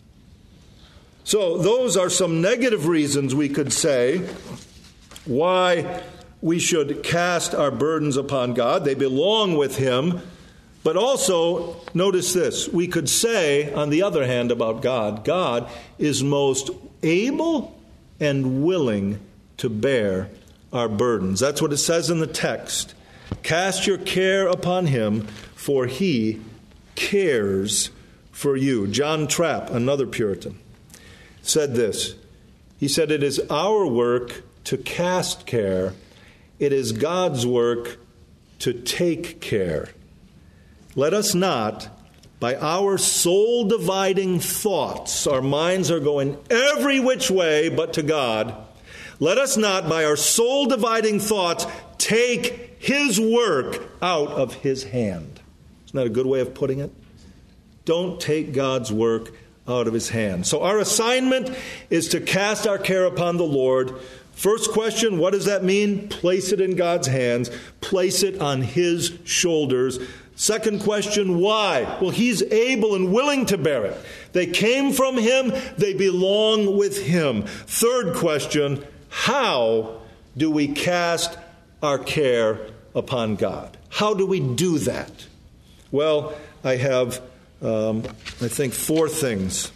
So those are some negative reasons we could say why we should cast our burdens upon God. They belong with him. But also, notice this, we could say, on the other hand, about God, God is most able and willing to bear our burdens. That's what it says in the text. Cast your care upon him, for he cares for you. John Trapp, another Puritan, said this. He said, it is our work to cast care. It is God's work to take care. Let us not, by our soul-dividing thoughts, our minds are going every which way but to God, let us not, by our soul-dividing thoughts, take his work out of his hand. Isn't that a good way of putting it? Don't take God's work out of his hand. So our assignment is to cast our care upon the Lord. First question, what does that mean? Place it in God's hands. Place it on his shoulders. Second question, why? Well, he's able and willing to bear it. They came from him. They belong with him. Third question, how do we cast our care upon God? How do we do that? Well, I have, um, I think, four things.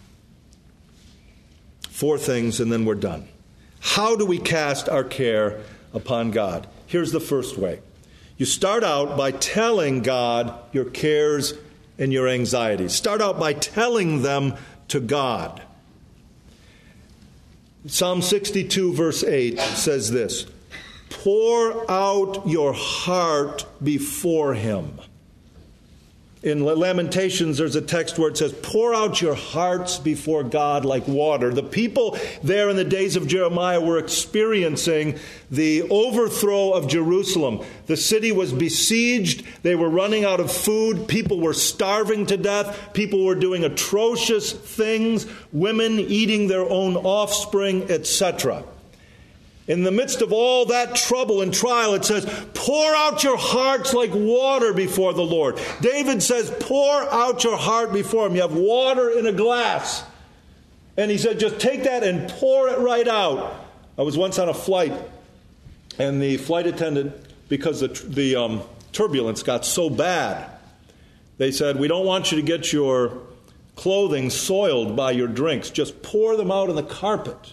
Four things, and then we're done. How do we cast our care upon God? Here's the first way. You start out by telling God your cares and your anxieties. Start out by telling them to God. Psalm sixty-two, verse eight says this, pour out your heart before him. In Lamentations, there's a text where it says, pour out your hearts before God like water. The people there in the days of Jeremiah were experiencing the overthrow of Jerusalem. The city was besieged. They were running out of food. People were starving to death. People were doing atrocious things. Women eating their own offspring, et cetera. In the midst of all that trouble and trial, it says, pour out your hearts like water before the Lord. David says, pour out your heart before him. You have water in a glass. And he said, just take that and pour it right out. I was once on a flight, and the flight attendant, because the, the um, turbulence got so bad, they said, we don't want you to get your clothing soiled by your drinks. Just pour them out on the carpet.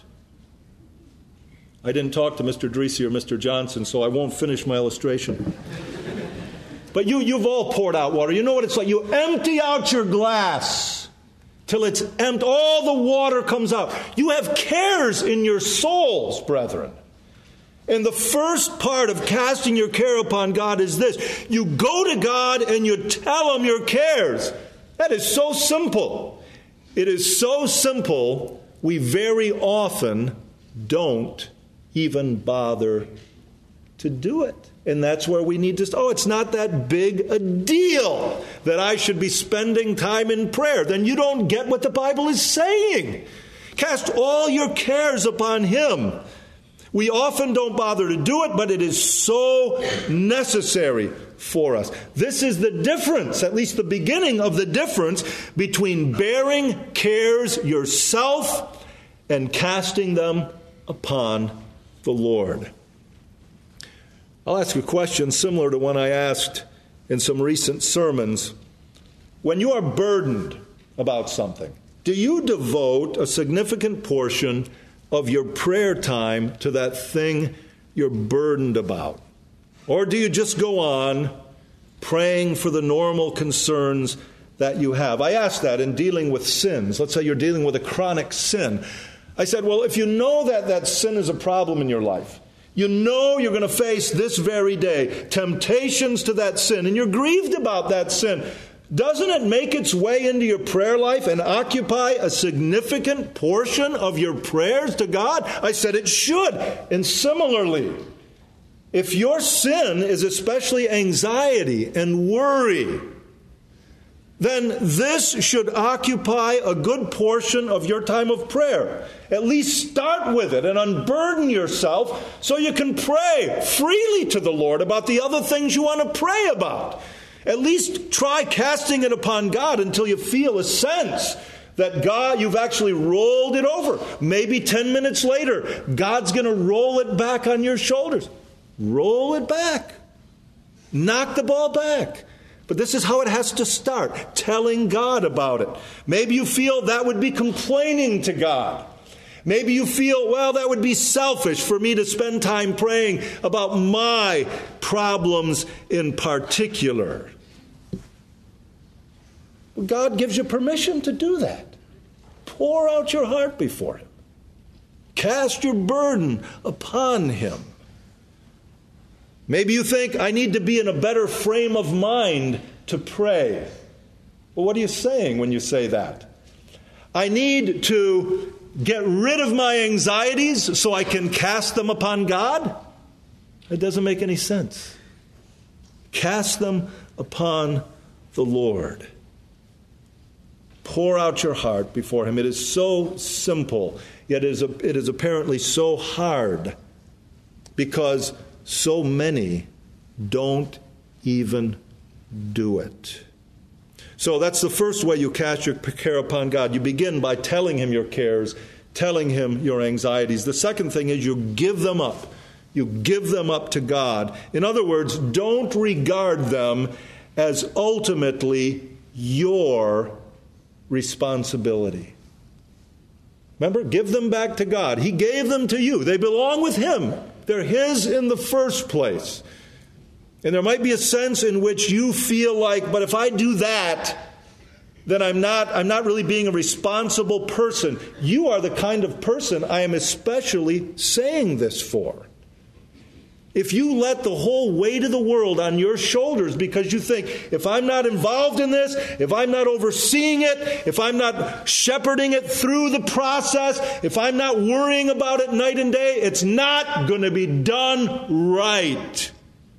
I didn't talk to Mister Dreesy or Mister Johnson, so I won't finish my illustration. But you, you've all poured out water. You know what it's like. You empty out your glass till it's empty. All the water comes out. You have cares in your souls, brethren. And the first part of casting your care upon God is this. You go to God and you tell him your cares. That is so simple. It is so simple, we very often don't even bother to do it. And that's where we need to, oh, it's not that big a deal that I should be spending time in prayer. Then you don't get what the Bible is saying. Cast all your cares upon him. We often don't bother to do it, but it is so necessary for us. This is the difference, at least the beginning of the difference, between bearing cares yourself and casting them upon the Lord. I'll ask a question similar to one I asked in some recent sermons. When you are burdened about something, do you devote a significant portion of your prayer time to that thing you're burdened about? Or do you just go on praying for the normal concerns that you have? I asked that in dealing with sins. Let's say you're dealing with a chronic sin. I said, well, if you know that that sin is a problem in your life, you know you're going to face this very day temptations to that sin, and you're grieved about that sin, doesn't it make its way into your prayer life and occupy a significant portion of your prayers to God? I said it should. And similarly, If your sin is especially anxiety and worry, then this should occupy a good portion of your time of prayer. At least start with it and unburden yourself so you can pray freely to the Lord about the other things you want to pray about. At least try casting it upon God until you feel a sense that God, you've actually rolled it over. Maybe ten minutes later, God's going to roll it back on your shoulders. Roll it back. Knock the ball back. But this is how it has to start, telling God about it. Maybe you feel that would be complaining to God. Maybe you feel, well, that would be selfish for me to spend time praying about my problems in particular. God gives you permission to do that. Pour out your heart before Him. Cast your burden upon Him. Maybe you think, I need to be in a better frame of mind to pray. Well, what are you saying when you say that? I need to get rid of my anxieties so I can cast them upon God? It doesn't make any sense. Cast them upon the Lord. Pour out your heart before Him. It is so simple, yet it is, a, it is apparently so hard because so many don't even do it. So that's the first way you cast your care upon God. You begin by telling Him your cares, telling Him your anxieties. The second thing is you give them up. You give them up to God. In other words, don't regard them as ultimately your responsibility. Remember, give them back to God. He gave them to you. They belong with Him. They're His in the first place. And there might be a sense in which you feel like, but if I do that, then I'm not, I'm not really being a responsible person. You are the kind of person I am especially saying this for. If you let the whole weight of the world on your shoulders because you think, if I'm not involved in this, if I'm not overseeing it, if I'm not shepherding it through the process, if I'm not worrying about it night and day, it's not going to be done right.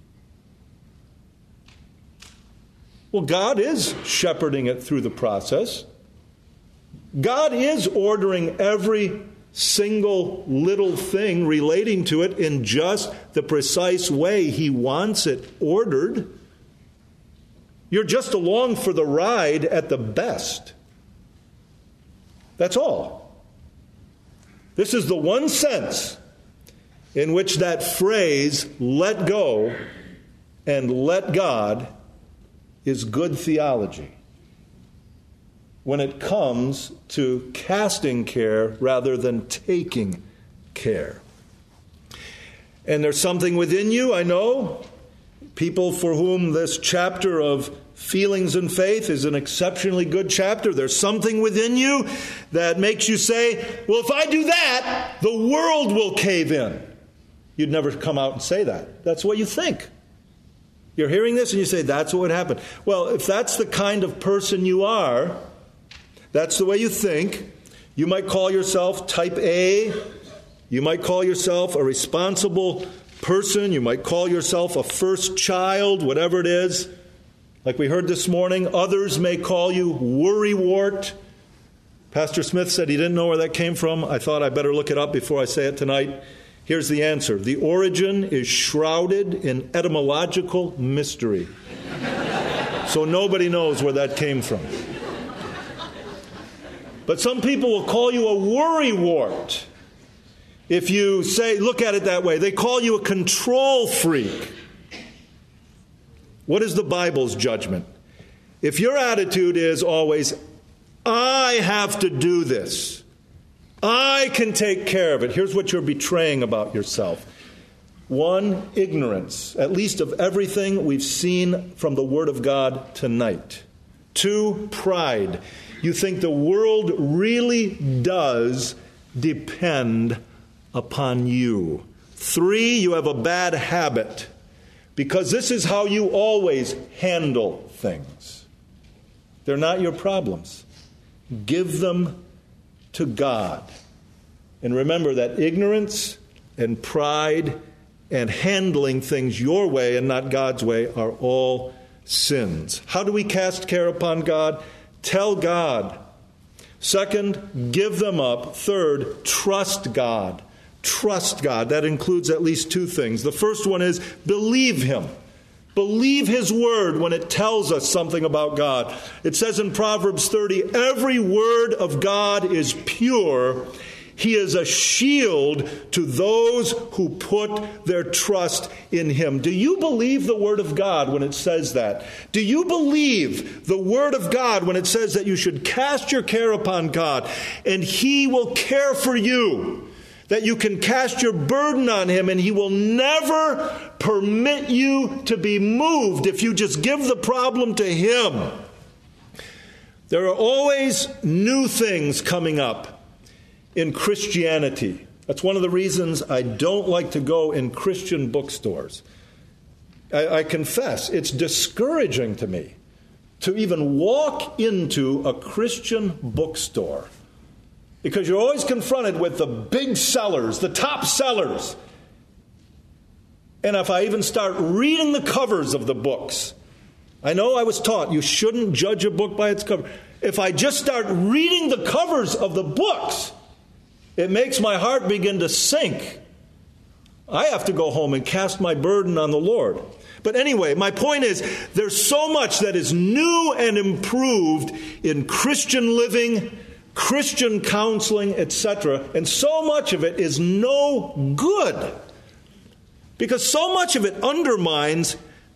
Well, God is shepherding it through the process. God is ordering every single little thing relating to it in just the precise way He wants it ordered. You're just along for the ride at the best. That's all. This is the one sense in which that phrase, let go and let God, is good theology when it comes to casting care rather than taking care. And there's something within you, I know, people for whom this chapter of feelings and faith is an exceptionally good chapter. There's something within you that makes you say, well, if I do that, the world will cave in. You'd never come out and say that. That's what you think. You're hearing this and you say, that's what would happen. Well, if that's the kind of person you are, that's the way you think. You might call yourself type A. You might call yourself a responsible person. You might call yourself a first child, whatever it is. Like we heard this morning, others may call you worrywart. Pastor Smith said he didn't know where that came from. I thought I better look it up before I say it tonight. Here's the answer. The origin is shrouded in etymological mystery. So nobody knows where that came from. But some people will call you a worrywart. If you say, look at it that way, they call you a control freak. What is the Bible's judgment? If your attitude is always, I have to do this, I can take care of it, here's what you're betraying about yourself. One, ignorance, at least of everything we've seen from the Word of God tonight. Two, pride. You think the world really does depend upon you. Three, you have a bad habit because this is how you always handle things. They're not your problems. Give them to God. And remember that ignorance and pride and handling things your way and not God's way are all sins. How do we cast care upon God? Tell God. Second, give them up. Third, trust God. Trust God. That includes at least two things. The first one is believe Him. Believe His word when it tells us something about God. It says in Proverbs thirty, every word of God is pure. He is a shield to those who put their trust in Him. Do you believe the word of God when it says that? Do you believe the word of God when it says that you should cast your care upon God and He will care for you? That you can cast your burden on Him and He will never permit you to be moved if you just give the problem to Him. There are always new things coming up in Christianity. That's one of the reasons I don't like to go in Christian bookstores. I, I confess, it's discouraging to me to even walk into a Christian bookstore. Because you're always confronted with the big sellers, the top sellers. And if I even start reading the covers of the books, I know I was taught you shouldn't judge a book by its cover. If I just start reading the covers of the books, it makes my heart begin to sink. I have to go home and cast my burden on the Lord. But anyway, my point is, there's so much that is new and improved in Christian living, Christian counseling, et cetera, and so much of it is no good because so much of it undermines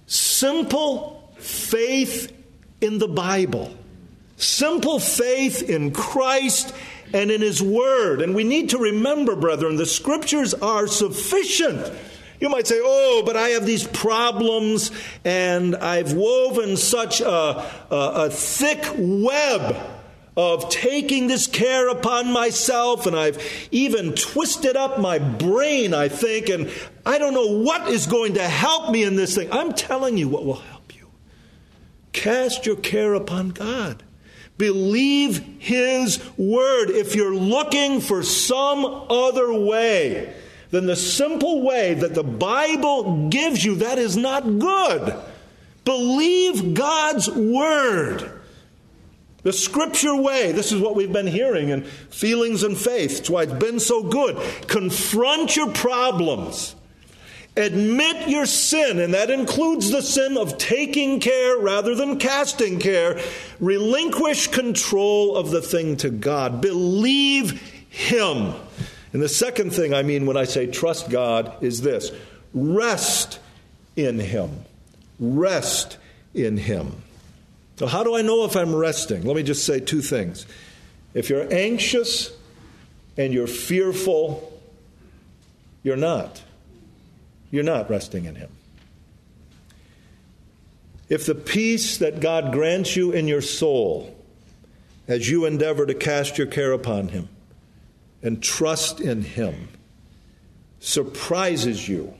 simple faith in the Bible, simple faith in Christ and in His Word. And we need to remember, brethren, the Scriptures are sufficient. You might say, oh, but I have these problems and I've woven such a, a, a thick web of taking this care upon myself, and I've even twisted up my brain, I think, and I don't know what is going to help me in this thing. I'm telling you what will help you. Cast your care upon God. Believe His word. If you're looking for some other way than the simple way that the Bible gives you, that is not good. Believe God's word. The Scripture way. This is what we've been hearing in Feelings and Faith. That's why it's been so good. Confront your problems. Admit your sin, and that includes the sin of taking care rather than casting care. Relinquish control of the thing to God. Believe Him. And the second thing I mean when I say trust God is this. Rest in Him. Rest in Him. So how do I know if I'm resting? Let me just say two things. If you're anxious and you're fearful, you're not. You're not resting in Him. If the peace that God grants you in your soul as you endeavor to cast your care upon Him and trust in Him surprises you,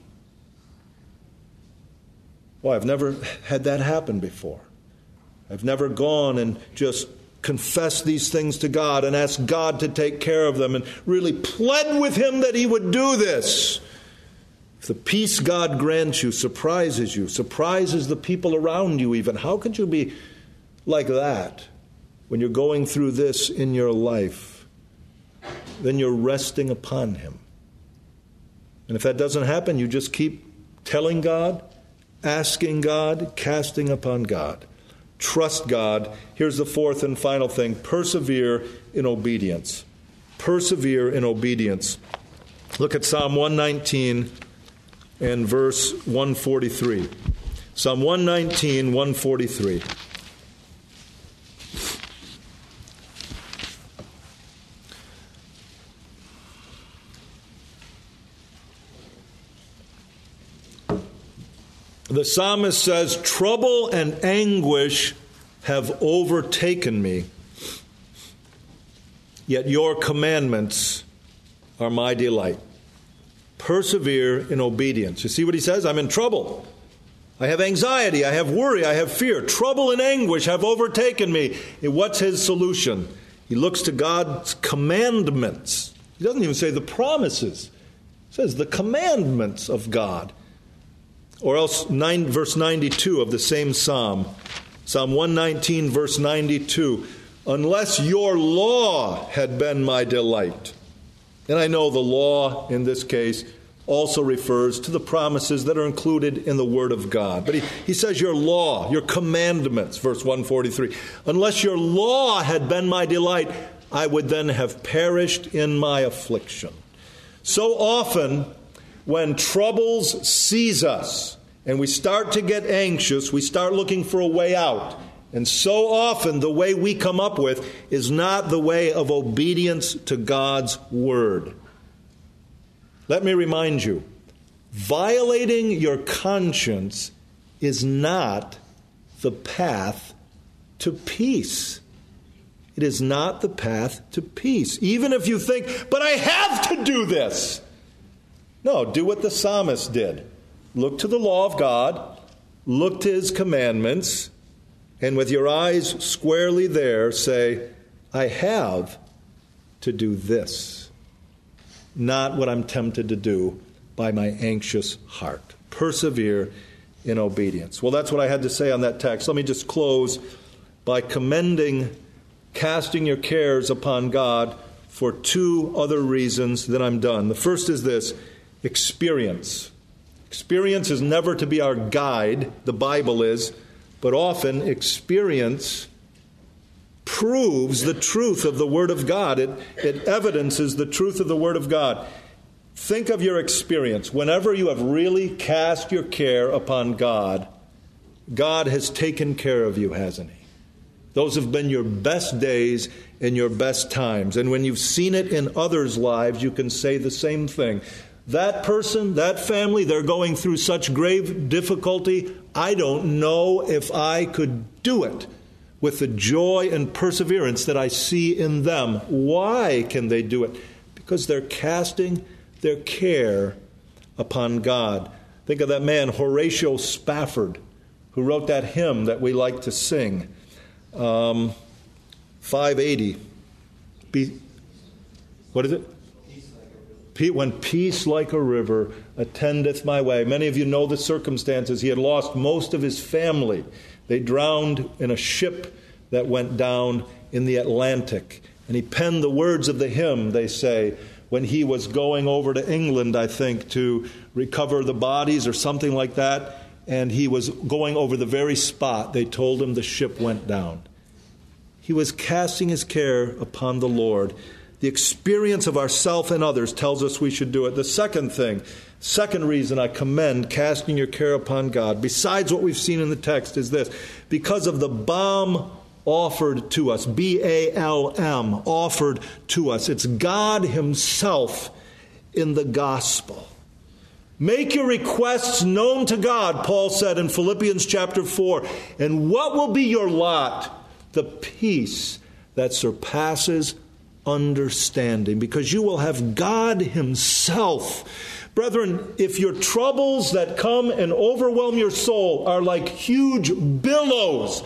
well, I've never had that happen before. I've never gone and just confessed these things to God and asked God to take care of them and really pled with Him that He would do this. If the peace God grants you surprises you, surprises the people around you even, how could you be like that when you're going through this in your life? Then you're resting upon Him. And if that doesn't happen, you just keep telling God, asking God, casting upon God. Trust God. Here's the fourth and final thing. Persevere in obedience. Persevere in obedience. Look at Psalm one nineteen and verse one forty-three. Psalm one nineteen, one forty-three. The psalmist says, trouble and anguish have overtaken me, yet your commandments are my delight. Persevere in obedience. You see what he says? I'm in trouble. I have anxiety. I have worry. I have fear. Trouble and anguish have overtaken me. And what's his solution? He looks to God's commandments. He doesn't even say the promises. It says the commandments of God. Or else nine, verse ninety-two of the same psalm. Psalm one nineteen, verse ninety-two. Unless your law had been my delight. And I know the law in this case also refers to the promises that are included in the Word of God. But he, he says your law, your commandments, verse one forty-three. Unless your law had been my delight, I would then have perished in my affliction. So often, when troubles seize us and we start to get anxious, we start looking for a way out. And so often the way we come up with is not the way of obedience to God's Word. Let me remind you, violating your conscience is not the path to peace. It is not the path to peace. Even if you think, but I have to do this. No, do what the psalmist did. Look to the law of God, look to His commandments, and with your eyes squarely there, say, I have to do this. Not what I'm tempted to do by my anxious heart. Persevere in obedience. Well, that's what I had to say on that text. Let me just close by commending casting your cares upon God for two other reasons, then I'm done. The first is this, experience. Experience is never to be our guide, the Bible is, but often experience proves the truth of the Word of God. It, it evidences the truth of the Word of God. Think of your experience. Whenever you have really cast your care upon God, God has taken care of you, hasn't He? Those have been your best days and your best times. And when you've seen it in others' lives, you can say the same thing. That person, that family, they're going through such grave difficulty, I don't know if I could do it with the joy and perseverance that I see in them. Why can they do it? Because they're casting their care upon God. Think of that man, Horatio Spafford, who wrote that hymn that we like to sing. Um, five eighty. Be, what is it? When peace like a river attendeth my way. Many of you know the circumstances. He had lost most of his family. They drowned in a ship that went down in the Atlantic. And he penned the words of the hymn, they say, when he was going over to England, I think, to recover the bodies or something like that. And he was going over the very spot they told him the ship went down. He was casting his care upon the Lord. The experience of ourself and others tells us we should do it. The second thing, second reason I commend casting your care upon God, besides what we've seen in the text, is this. Because of the balm offered to us, B A L M, offered to us. It's God Himself in the gospel. Make your requests known to God, Paul said in Philippians chapter four. And what will be your lot? The peace that surpasses understanding, because you will have God Himself. Brethren, if your troubles that come and overwhelm your soul are like huge billows,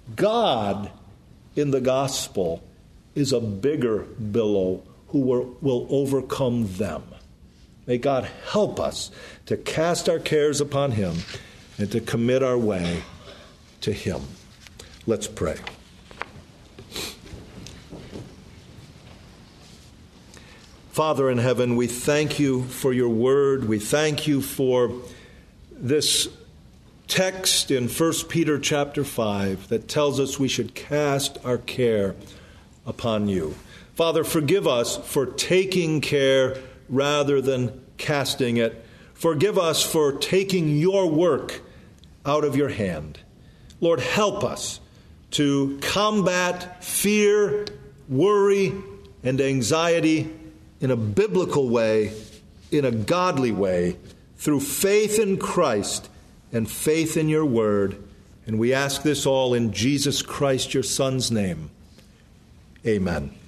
God in the gospel is a bigger billow who will, will overcome them. May God help us to cast our cares upon Him and to commit our way to Him. Let's pray. Father in heaven, we thank You for Your word. We thank You for this text in First Peter chapter five that tells us we should cast our care upon You. Father, forgive us for taking care rather than casting it. Forgive us for taking Your work out of Your hand. Lord, help us to combat fear, worry, and anxiety in a biblical way, in a godly way, through faith in Christ and faith in Your word. And we ask this all in Jesus Christ, Your Son's name. Amen.